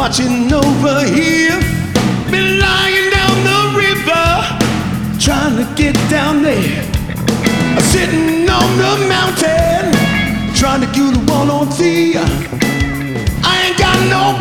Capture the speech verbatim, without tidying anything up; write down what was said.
watching over here. Been lying down the river, trying to get down there. Sitting on the mountain, trying to kill the one on three. I ain't got no